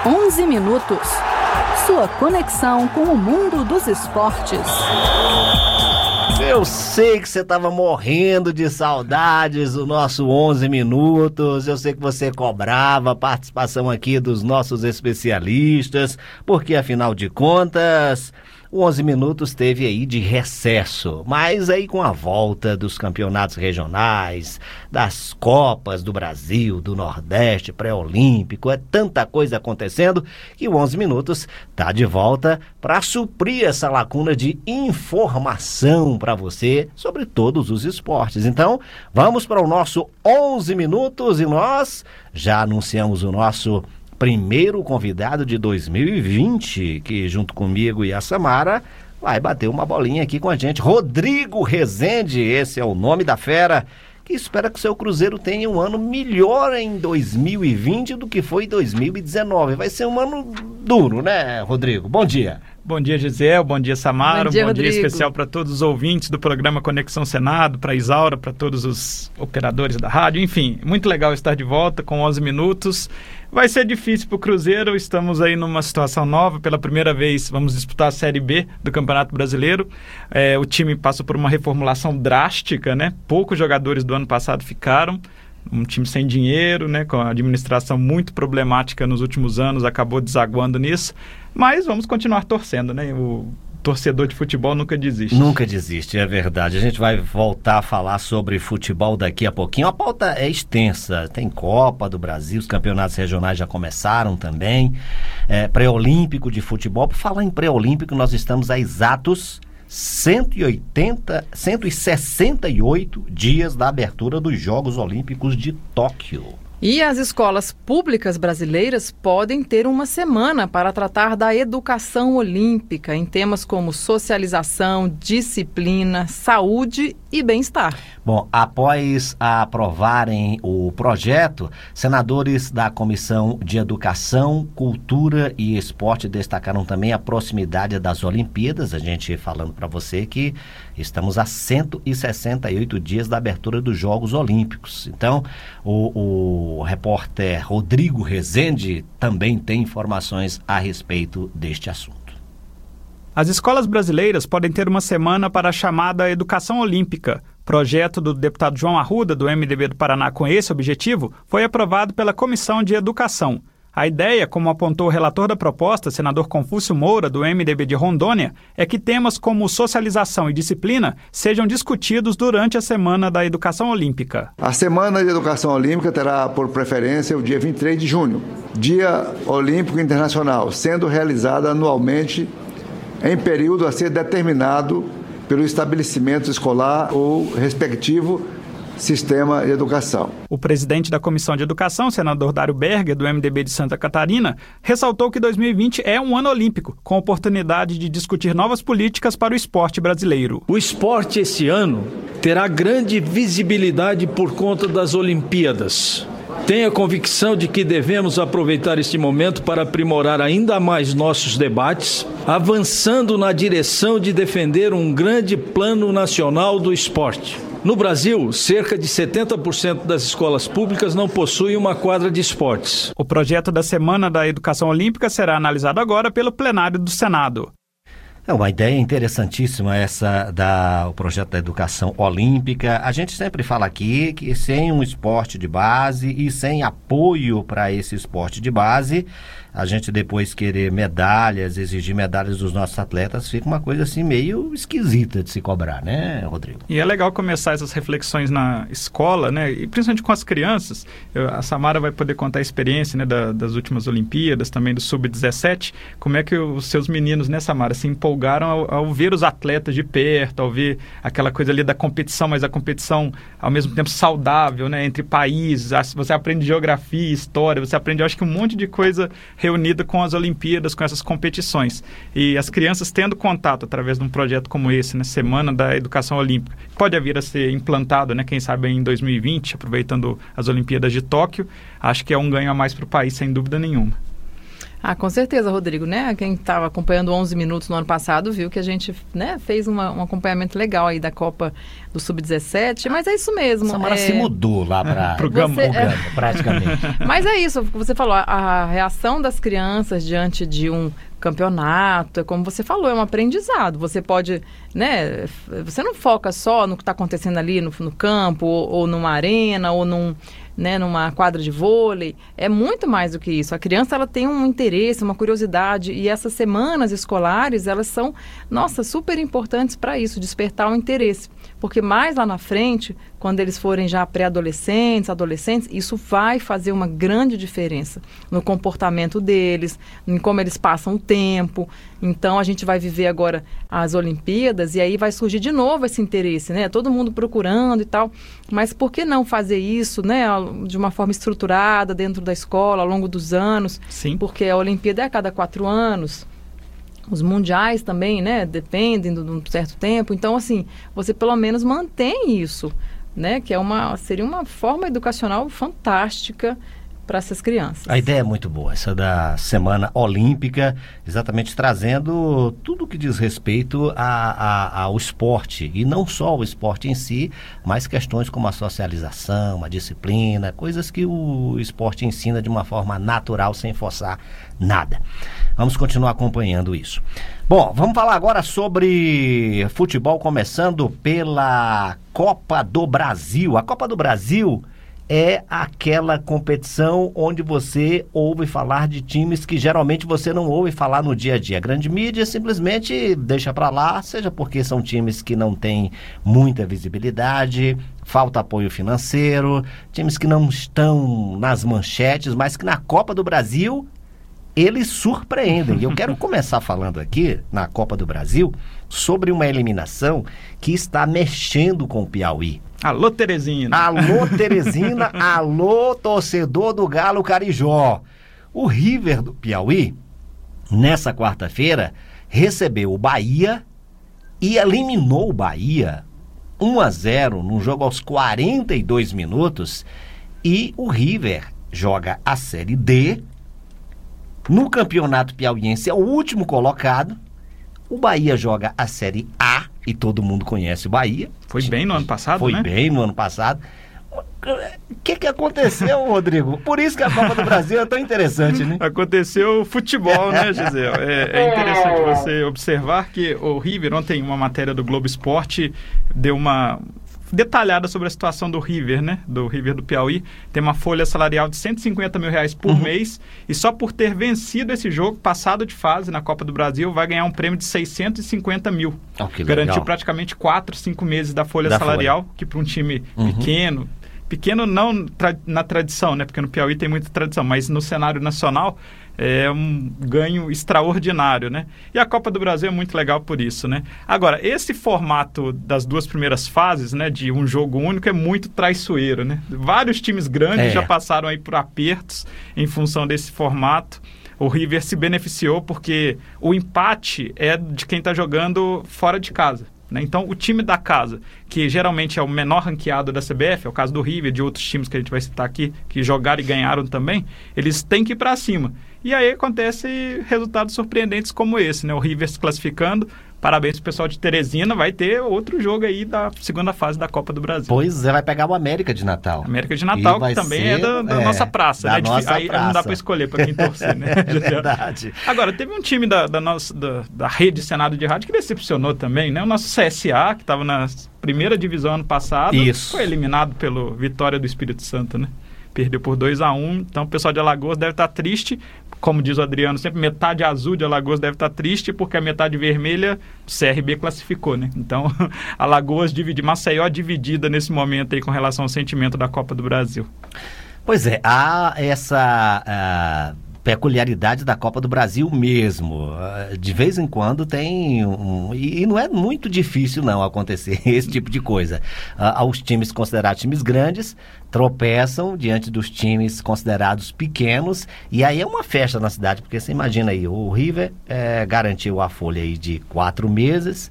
11 minutos. Sua conexão com o mundo dos esportes. Eu sei que você estava morrendo de saudades do nosso 11 minutos, eu sei que você cobrava a participação aqui dos nossos especialistas, porque afinal de contas, o 11 minutos teve aí de recesso, mas aí com a volta dos campeonatos regionais, das Copas do Brasil, do Nordeste, pré-olímpico, é tanta coisa acontecendo que o 11 minutos está de volta para suprir essa lacuna de informação para você sobre todos os esportes. Então, vamos para o nosso 11 minutos e nós já anunciamos o nosso primeiro convidado de 2020, que junto comigo e a Samara vai bater uma bolinha aqui com a gente. Rodrigo Rezende, esse é o nome da fera, que espera que o seu Cruzeiro tenha um ano melhor em 2020 do que foi em 2019. Vai ser um ano duro, né, Rodrigo? Bom dia. Bom dia, Gisele. Bom dia, Samara. Bom dia especial para todos os ouvintes do programa Conexão Senado, para a Isaura, para todos os operadores da rádio. Enfim, muito legal estar de volta com 11 minutos. Vai ser difícil para o Cruzeiro, estamos aí numa situação nova. Pela primeira vez vamos disputar a Série B do Campeonato Brasileiro. O time passou por uma reformulação drástica, né? Poucos jogadores do ano passado ficaram. Um time sem dinheiro, né? Com a administração muito problemática nos últimos anos, acabou desaguando nisso. Mas vamos continuar torcendo, né? O torcedor de futebol nunca desiste. Nunca desiste, é verdade. A gente vai voltar a falar sobre futebol daqui a pouquinho. A pauta é extensa, tem Copa do Brasil, os campeonatos regionais já começaram também, pré-olímpico de futebol. Por falar em pré-olímpico, nós estamos a exatos 168 dias da abertura dos Jogos Olímpicos de Tóquio. E as escolas públicas brasileiras podem ter uma semana para tratar da educação olímpica em temas como socialização, disciplina, saúde e bem-estar. Bom, após aprovarem o projeto, senadores da Comissão de Educação, Cultura e Esporte destacaram também a proximidade das Olimpíadas. A gente falando para você que estamos a 168 dias da abertura dos Jogos Olímpicos. Então, o repórter Rodrigo Rezende também tem informações a respeito deste assunto. As escolas brasileiras podem ter uma semana para a chamada Educação Olímpica. Projeto do deputado João Arruda, do MDB do Paraná, com esse objetivo, foi aprovado pela Comissão de Educação. A ideia, como apontou o relator da proposta, senador Confúcio Moura, do MDB de Rondônia, é que temas como socialização e disciplina sejam discutidos durante a Semana da Educação Olímpica. A Semana de Educação Olímpica terá, por preferência, o dia 23 de junho, Dia Olímpico Internacional, sendo realizada anualmente em período a ser determinado pelo estabelecimento escolar ou respectivo sistema de educação. O presidente da Comissão de Educação, senador Dário Berger, do MDB de Santa Catarina, ressaltou que 2020 é um ano olímpico, com oportunidade de discutir novas políticas para o esporte brasileiro. O esporte esse ano terá grande visibilidade por conta das Olimpíadas. Tenho a convicção de que devemos aproveitar este momento para aprimorar ainda mais nossos debates, avançando na direção de defender um grande plano nacional do esporte. No Brasil, cerca de 70% das escolas públicas não possuem uma quadra de esportes. O projeto da Semana da Educação Olímpica será analisado agora pelo plenário do Senado. É uma ideia interessantíssima essa o projeto da educação olímpica. A gente sempre fala aqui que sem um esporte de base e sem apoio para esse esporte de base, a gente depois querer medalhas, exigir medalhas dos nossos atletas, fica uma coisa assim meio esquisita de se cobrar, né, Rodrigo? E é legal começar essas reflexões na escola, né, e principalmente com as crianças. A Samara vai poder contar a experiência, né, das últimas Olimpíadas, também do Sub-17, como é que os seus meninos, né, Samara, se empolgaram ao ver os atletas de perto, ao ver aquela coisa ali da competição, mas a competição ao mesmo tempo saudável, né, entre países. Você aprende geografia, história, você aprende, eu acho que um monte de coisa reunida com as Olimpíadas, com essas competições. E as crianças tendo contato através de um projeto como esse, né, Semana da Educação Olímpica, pode vir a ser implantado, né, quem sabe em 2020, aproveitando as Olimpíadas de Tóquio, acho que é um ganho a mais para o país, sem dúvida nenhuma. Com certeza, Rodrigo, né? Quem estava acompanhando 11 Minutos no ano passado viu que a gente, né, fez um acompanhamento legal aí da Copa do Sub-17, mas é isso mesmo. Samara se mudou lá para o programa, praticamente. Mas é isso, você falou, a reação das crianças diante de um campeonato, é como você falou, é um aprendizado. Você pode, né, você não foca só no que está acontecendo ali no campo, ou numa arena, ou numa quadra de vôlei. É muito mais do que isso. A criança, ela tem um interesse, uma curiosidade, e essas semanas escolares, elas são, super importantes para isso, despertar o interesse. Porque mais lá na frente, quando eles forem já pré-adolescentes, adolescentes, isso vai fazer uma grande diferença no comportamento deles, em como eles passam o tempo. Então, a gente vai viver agora as Olimpíadas e aí vai surgir de novo esse interesse, né? Todo mundo procurando e tal. Mas por que não fazer isso, né, de uma forma estruturada dentro da escola, ao longo dos anos? Sim. Porque a Olimpíada é a cada 4 anos. Os mundiais também, né, dependem de um certo tempo. Então, assim, você pelo menos mantém isso, né, que seria uma forma educacional fantástica para essas crianças. A ideia é muito boa, essa da Semana Olímpica, exatamente trazendo tudo que diz respeito ao esporte, e não só o esporte em si, mas questões como a socialização, a disciplina, coisas que o esporte ensina de uma forma natural, sem forçar nada. Vamos continuar acompanhando isso. Bom, vamos falar agora sobre futebol, começando pela Copa do Brasil. A Copa do Brasil é aquela competição onde você ouve falar de times que geralmente você não ouve falar no dia a dia. A grande mídia simplesmente deixa para lá, seja porque são times que não têm muita visibilidade, falta apoio financeiro, times que não estão nas manchetes, mas que na Copa do Brasil eles surpreendem. Eu quero começar falando aqui, na Copa do Brasil, sobre uma eliminação que está mexendo com o Piauí. Alô, Teresina! Alô, Teresina! Alô, torcedor do Galo Carijó! O River do Piauí, nessa quarta-feira, recebeu o Bahia e eliminou o Bahia 1-0 num jogo aos 42 minutos. E o River joga a Série D. No campeonato piauiense é o último colocado. O Bahia joga a Série A, e todo mundo conhece o Bahia. Foi bem no ano passado, né? Foi bem no ano passado. O que aconteceu, Rodrigo? Por isso que a Copa do Brasil é tão interessante, né? Aconteceu futebol, né, Gisele? É interessante você observar que o River, ontem uma matéria do Globo Esporte deu uma detalhada sobre a situação do River, né? Do River do Piauí. Tem uma folha salarial de R$150 mil por mês, e só por ter vencido esse jogo, passado de fase na Copa do Brasil, vai ganhar um prêmio de 650 mil. Garantiu praticamente 4, 5 meses da folha salarial, que para um time pequeno não na tradição, né? Porque no Piauí tem muita tradição, mas no cenário nacional é um ganho extraordinário, né? E a Copa do Brasil é muito legal por isso, né? Agora, esse formato das 2 primeiras fases, né, de um jogo único, é muito traiçoeiro, né? Vários times grandes já passaram aí por apertos em função desse formato. O River se beneficiou porque o empate é de quem está jogando fora de casa, né? Então, o time da casa, que geralmente é o menor ranqueado da CBF, é o caso do River, de outros times que a gente vai citar aqui, que jogaram e ganharam também, eles têm que ir para cima. E aí acontece resultados surpreendentes como esse, né? O River se classificando. Parabéns pro pessoal de Teresina, vai ter outro jogo aí da segunda fase da Copa do Brasil. Pois é, vai pegar o América de Natal. América de Natal, que também é da nossa praça, né? Aí não dá para escolher para quem torcer, né? É verdade. Agora, teve um time da rede Senado de Rádio que decepcionou também, né? O nosso CSA, que estava na primeira divisão ano passado, foi eliminado pelo Vitória do Espírito Santo, né? Perdeu por 2-1, então o pessoal de Alagoas deve estar triste. Como diz o Adriano, sempre metade azul de Alagoas deve estar triste, porque a metade vermelha o CRB classificou, né? Então, Alagoas Maceió dividida nesse momento aí com relação ao sentimento da Copa do Brasil. Pois é, há essa peculiaridade da Copa do Brasil mesmo. De vez em quando tem e não é muito difícil não acontecer esse tipo de coisa. Os times considerados times grandes tropeçam diante dos times considerados pequenos, e aí é uma festa na cidade, porque você imagina aí, o River garantiu a folha aí de 4 meses,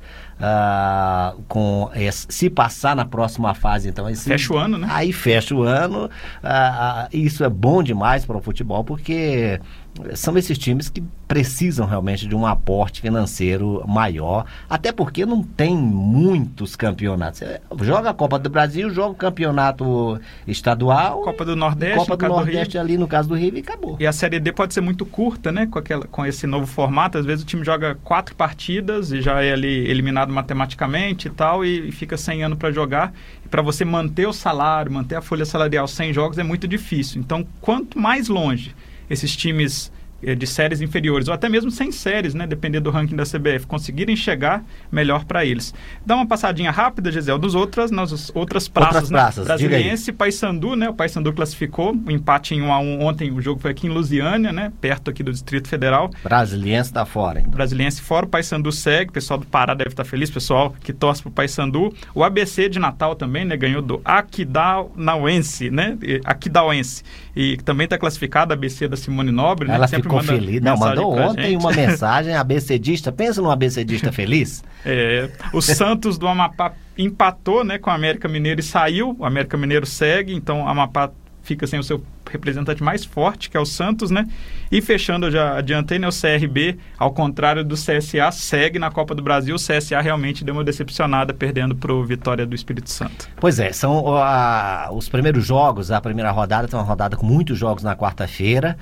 se passar na próxima fase, então fecha o ano, né? Aí fecha o ano. Isso é bom demais para o futebol, porque são esses times que precisam realmente de um aporte financeiro maior, até porque não tem muitos campeonatos. Você joga a Copa do Brasil, joga o campeonato estadual, Copa do Nordeste, Copa do Nordeste ali no caso do River, e acabou. E a Série D pode ser muito curta, né? Com esse novo formato, às vezes o time joga 4 partidas e já é ali eliminado matematicamente e tal, e fica sem ano para jogar. E para você manter o salário, manter a folha salarial sem jogos é muito difícil. Então, quanto mais longe esses times de séries inferiores, ou até mesmo sem séries, né, dependendo do ranking da CBF, conseguirem chegar, melhor para eles. Dá uma passadinha rápida, Gisele, nas outras praças, né? Brasiliense e Paysandu, né? O Paysandu classificou, o empate em 1-1 ontem, o jogo foi aqui em Lusiânia, né? Perto aqui do Distrito Federal. Brasiliense tá fora, então. Brasiliense fora, o Paysandu segue, o pessoal do Pará deve estar feliz, o pessoal que torce pro Paysandu. O ABC de Natal também, né? Ganhou do Aquidauanense, né? Aquidauanense. E também está classificado a ABC da Simone Nobre, né? Ela ficou feliz. Não, mandou ontem uma mensagem abecedista. Pensa num abecedista feliz. O Santos do Amapá empatou, né, com o América Mineiro e saiu. O América Mineiro segue, então o Amapá fica sem o seu representante mais forte, que é o Santos, né? E fechando, eu já adiantei, né? O CRB, ao contrário do CSA, segue na Copa do Brasil. O CSA realmente deu uma decepcionada, perdendo para o Vitória do Espírito Santo. Pois é, são os primeiros jogos, a primeira rodada, tem uma rodada com muitos jogos na quarta-feira.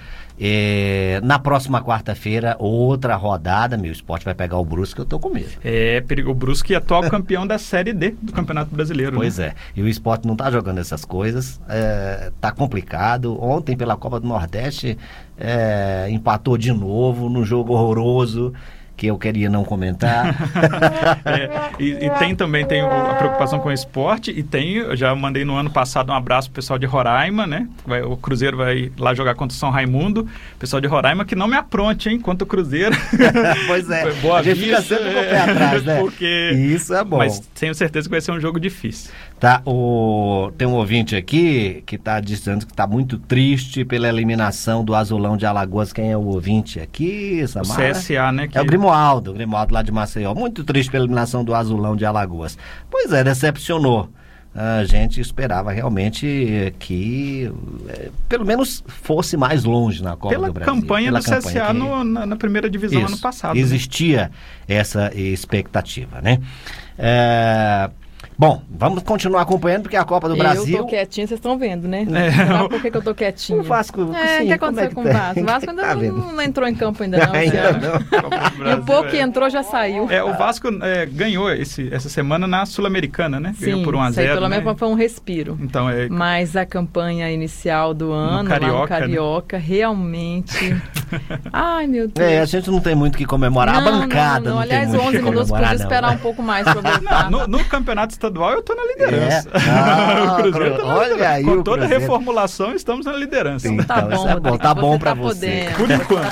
Na próxima quarta-feira, outra rodada, meu Sport vai pegar o Brusque, eu tô com medo. O Brusque é atual campeão da Série D do Campeonato Brasileiro. Pois é, e o Sport não tá jogando essas coisas, tá complicado. Ontem, pela Copa do Nordeste, empatou de novo num jogo horroroso, que eu queria não comentar. E tem a preocupação com o esporte, e eu já mandei no ano passado um abraço pro pessoal de Roraima, né? O Cruzeiro vai lá jogar contra o São Raimundo. Pessoal de Roraima que não me apronte, hein? Contra o Cruzeiro. Pois é. Boa a gente fica sempre com o pé atrás, né? Porque... Isso é bom. Mas tenho certeza que vai ser um jogo difícil. Tá, tem um ouvinte aqui que está dizendo que está muito triste pela eliminação do Azulão de Alagoas. Quem é o ouvinte aqui, Samara? O CSA, né? É o Grimoaldo lá de Maceió. Muito triste pela eliminação do Azulão de Alagoas. Pois é, decepcionou. A gente esperava realmente que pelo menos fosse mais longe na Copa do Brasil. Pela campanha do CSA na primeira divisão ano passado. Existia essa expectativa, né? Bom, vamos continuar acompanhando, porque a Copa do Brasil... Eu tô quietinha, vocês estão vendo, né? Por que eu tô quietinha? O Vasco... O que aconteceu com o Vasco? O Vasco ainda não entrou em campo ainda não. E o pouco que entrou já saiu. O Vasco ganhou essa semana na Sul-Americana, né? Ganhou por 1-0. Pelo menos foi um respiro. Então, mas a campanha inicial do ano, no Carioca, né? Realmente... Ai, meu Deus. A gente não tem muito o que comemorar. A bancada não tem muito o que comemorar. Aliás, 11 minutos podia esperar um pouco mais para voltar. No campeonato estadual eu tô na liderança. O Cruzeiro tá na liderança. Aí, com toda a reformulação, estamos na liderança. Então, tá bom pra você. Por enquanto.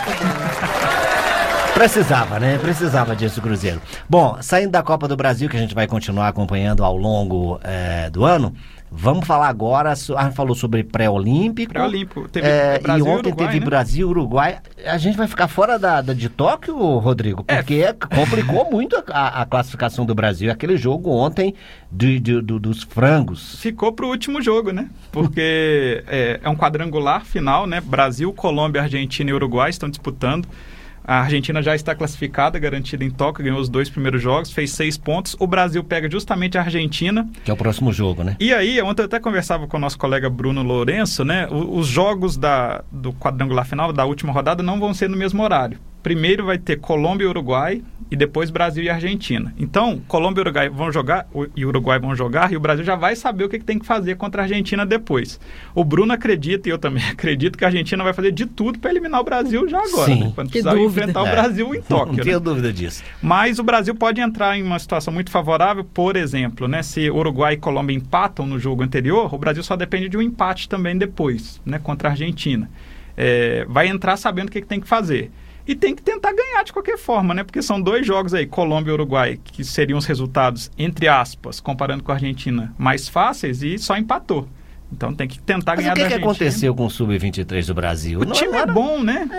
Precisava, né? Precisava disso, Cruzeiro. Bom, saindo da Copa do Brasil, que a gente vai continuar acompanhando ao longo do ano, vamos falar agora, a gente falou sobre pré-olímpico. Teve Brasil e ontem Uruguai, teve né? Brasil, Uruguai. A gente vai ficar fora de Tóquio, Rodrigo? Porque complicou muito a classificação do Brasil. Aquele jogo ontem dos frangos. Ficou pro último jogo, né? Porque é um quadrangular final, né? Brasil, Colômbia, Argentina e Uruguai estão disputando. A Argentina já está classificada, garantida em Tóquio, ganhou os 2 primeiros jogos, fez 6 pontos. O Brasil pega justamente a Argentina. Que é o próximo jogo, né? E aí, ontem eu até conversava com o nosso colega Bruno Lourenço, né? Os jogos do quadrangular final, da última rodada, não vão ser no mesmo horário. Primeiro vai ter Colômbia e Uruguai, e depois Brasil e Argentina. Então, Colômbia e Uruguai vão jogar, e Uruguai vão jogar, e o Brasil já vai saber o que tem que fazer contra a Argentina depois. O Bruno acredita, e eu também acredito, que a Argentina vai fazer de tudo para eliminar o Brasil já agora. Sim. Né? Quando precisar enfrentar o Brasil em Tóquio. Não tenho dúvida disso. Mas o Brasil pode entrar em uma situação muito favorável, por exemplo, né? Se Uruguai e Colômbia empatam no jogo anterior, o Brasil só depende de um empate também depois, né? Contra a Argentina. Vai entrar sabendo o que tem que fazer. E tem que tentar ganhar de qualquer forma, né? Porque são 2 jogos aí, Colômbia e Uruguai, que seriam os resultados, entre aspas, comparando com a Argentina, mais fáceis, e só empatou. Então tem que tentar Mas ganhar da o que Argentina. aconteceu com o Sub-23 do Brasil? O time é bom, né?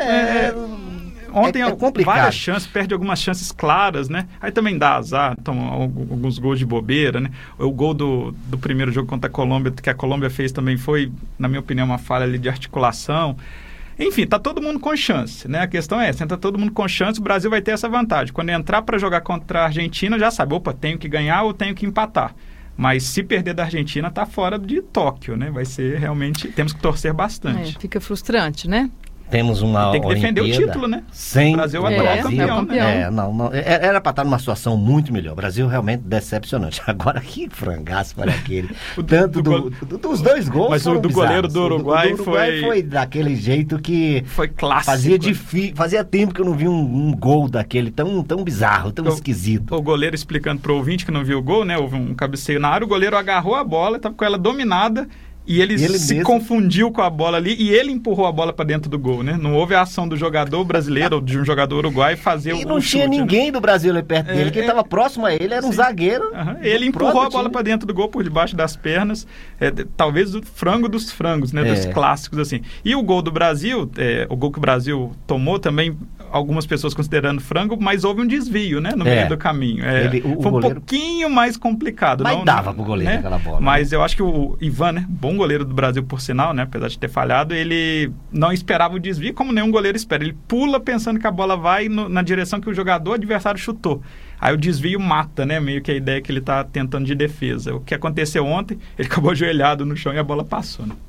Ontem complicado. Várias chances, perde algumas chances claras, né? Aí também dá azar, toma alguns gols de bobeira, né? O gol do primeiro jogo contra a Colômbia, que a Colômbia fez também foi, na minha opinião, uma falha ali de articulação. Enfim, tá todo mundo com chance, né? A questão é essa, tá todo mundo com chance, o Brasil vai ter essa vantagem. Quando entrar para jogar contra a Argentina, já sabe, opa, tenho que ganhar ou tenho que empatar. Mas se perder da Argentina, tá fora de Tóquio, né? Vai ser realmente, temos que torcer bastante. Fica frustrante, né? Temos uma tem que defender o título, né? Sem o Brasil é é campeão, né? Não, era para estar numa situação muito melhor. O Brasil realmente decepcionante. Agora, que frangaço para aquele. Tanto dos dois gols. Mas o do goleiro do Uruguai foi daquele jeito que foi clássico. Fazia tempo que eu não vi um gol daquele tão bizarro, tão esquisito. O goleiro, explicando para o ouvinte que não viu o gol, né? Houve um cabeceio na área, o goleiro agarrou a bola, estava com ela dominada. E ele se mesmo confundiu com a bola ali e ele empurrou a bola para dentro do gol, né? Não houve a ação do jogador brasileiro ou de um jogador uruguaio fazer o chute. E não tinha ninguém do Brasil ali perto dele. Quem estava próximo a ele era um zagueiro. Ele empurrou a bola para dentro do gol por debaixo das pernas. Talvez o frango dos frangos, né? Dos clássicos, assim. E o gol do Brasil, o gol que o Brasil tomou também, algumas pessoas considerando frango, mas houve um desvio, né? No meio do caminho. Foi um pouquinho mais complicado. Mas dava pro goleiro aquela bola. Mas eu acho que o Ivan, né? Bom goleiro do Brasil, por sinal, né? Apesar de ter falhado, ele não esperava o desvio, como nenhum goleiro espera. Ele pula pensando que a bola vai na direção que o jogador adversário chutou. Aí o desvio mata, né? Meio que a ideia que ele está tentando de defesa. O que aconteceu ontem, ele acabou ajoelhado no chão e a bola passou, né?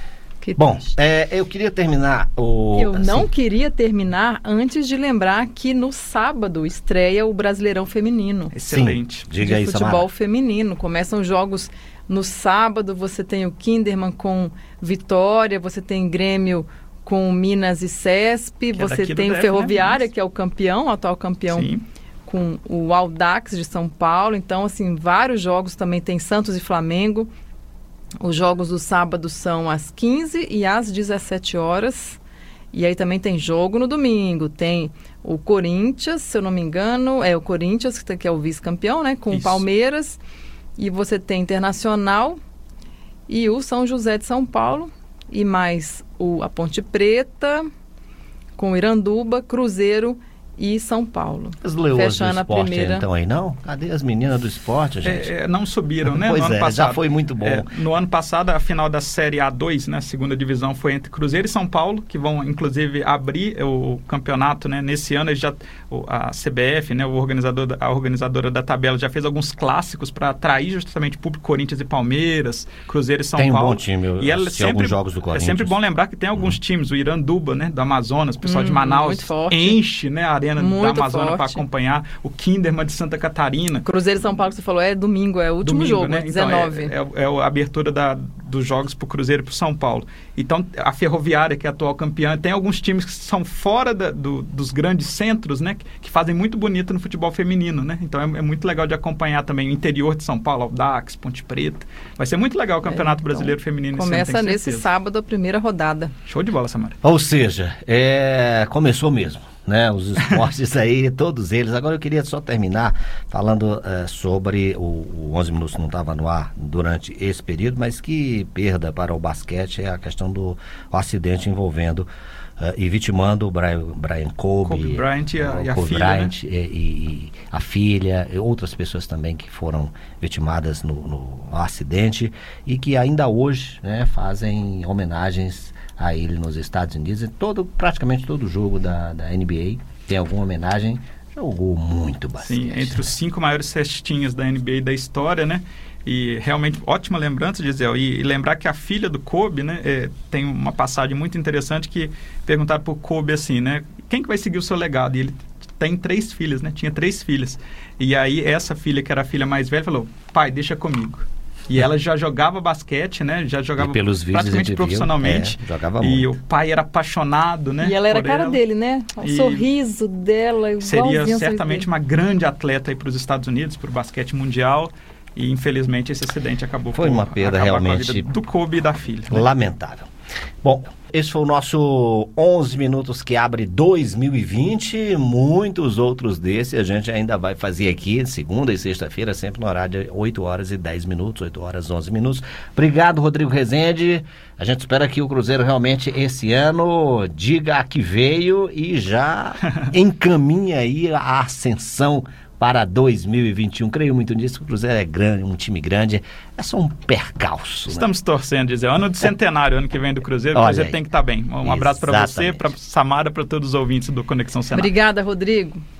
Bom, eu queria terminar não queria terminar antes de lembrar que no sábado estreia o Brasileirão Feminino. Excelente. Diga aí, futebol Samara. feminino. Começam jogos no sábado, você tem o Kinderman com Vitória, você tem Grêmio com Minas e CESP, você tem o Ferroviária, né? Que é o campeão, o atual campeão. Sim. Com o Audax de São Paulo. Então, assim, vários jogos também tem Santos e Flamengo. Os jogos do sábado são às 15 e às 17 horas. E aí também tem jogo no domingo. Tem o Corinthians, se eu não me engano, é o Corinthians, que é o vice-campeão, né? Com o Palmeiras. E você tem Internacional e o São José de São Paulo. E mais a Ponte Preta, com Iranduba, Cruzeiro e São Paulo. As leoas do esporte então aí não? Cadê as meninas do esporte, gente? Não subiram, né? Pois no ano passado. Já foi muito bom. No ano passado, a final da Série A2, né? Segunda divisão, foi entre Cruzeiro e São Paulo, que vão, inclusive, abrir o campeonato, né? Nesse ano, a CBF, né? A organizadora da tabela, já fez alguns clássicos para atrair justamente o público. Corinthians e Palmeiras, Cruzeiro e São Paulo. Tem um bom time, eu assisti alguns jogos do Corinthians. É sempre bom lembrar que tem alguns times, o Iranduba, né? Do Amazonas, o pessoal de Manaus enche, né? A arena da Amazônia para acompanhar, o Kinderman de Santa Catarina. Cruzeiro e São Paulo, que você falou, domingo, é o último jogo, né? 19. Então, é a abertura dos jogos para o Cruzeiro e para o São Paulo. Então, a Ferroviária, que é a atual campeã, tem alguns times que são fora dos grandes centros, né? Que fazem muito bonito no futebol feminino, né? Então, é muito legal de acompanhar também o interior de São Paulo, Audax, Ponte Preta. Vai ser muito legal o Campeonato Brasileiro Feminino. Começa nesse sábado a primeira rodada. Show de bola, Samara. Ou seja, começou mesmo. Né, os esportes aí, todos eles. Agora eu queria só terminar falando sobre o 11 Minutos não estava no ar durante esse período, mas que perda para o basquete é a questão do acidente envolvendo e vitimando o Brian Kobe Bryant e a Kobe filha, Bryant, né? e a filha e outras pessoas também que foram vitimadas no acidente e que ainda hoje, né, fazem homenagens a ele nos Estados Unidos. Praticamente todo jogo da NBA tem alguma homenagem. Jogou muito basquete. Sim, entre os 5 maiores cestinhas da NBA da história, né? E realmente, ótima lembrança, Gisele. E lembrar que a filha do Kobe, né? Tem uma passagem muito interessante que perguntaram pro Kobe assim, né? Quem que vai seguir o seu legado? E ele tem 3 filhas, né? Tinha 3 filhas. E aí, essa filha, que era a filha mais velha, falou, pai, deixa comigo. E ela já jogava basquete, né? Já jogava praticamente profissionalmente. Jogava e muito. O pai era apaixonado, né? E ela era a cara dele, né? O sorriso dela. Seria certamente uma grande atleta para os Estados Unidos, para o basquete mundial. E infelizmente esse acidente acabou. Foi uma perda realmente do Kobe e da filha. Né? Lamentável. Bom, esse foi o nosso 11 Minutos que abre 2020, muitos outros desses a gente ainda vai fazer aqui, segunda e sexta-feira, sempre no horário de 8 horas e 10 minutos, 8 horas e 11 minutos. Obrigado, Rodrigo Rezende. A gente espera que o Cruzeiro realmente esse ano diga a que veio e já encaminha aí a ascensão para 2021. Creio muito nisso, o Cruzeiro é grande, um time grande, é só um percalço. Estamos torcendo, dizer, ano de centenário, ano que vem do Cruzeiro, o Cruzeiro tem que estar bem. Um abraço para você, para Samara, para todos os ouvintes do Conexão Senado. Obrigada, Rodrigo.